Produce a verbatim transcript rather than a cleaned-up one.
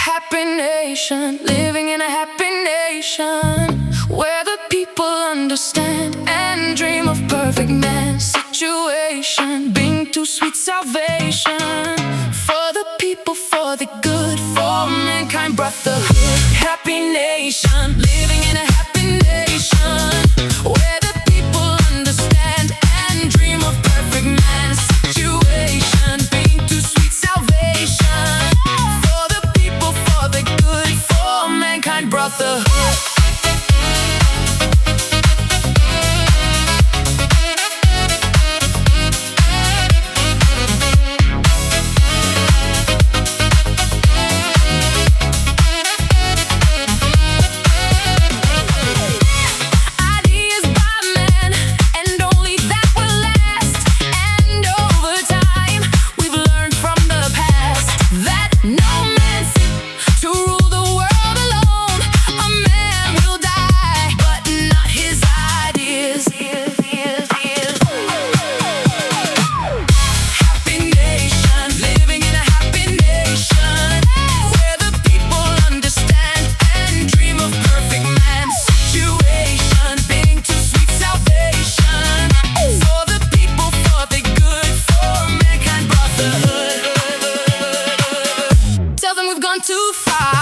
happy nation, living in a happy nation, where the people understand and dream of perfect man. Situation being to sweet salvation, for the people, for the good, for mankind brotherhood. Happy nation, living in a happy nation, where the people understand and dream of perfect man. Situation being to sweet salvation, for the people, for the good, for mankind brotherhood. Too far.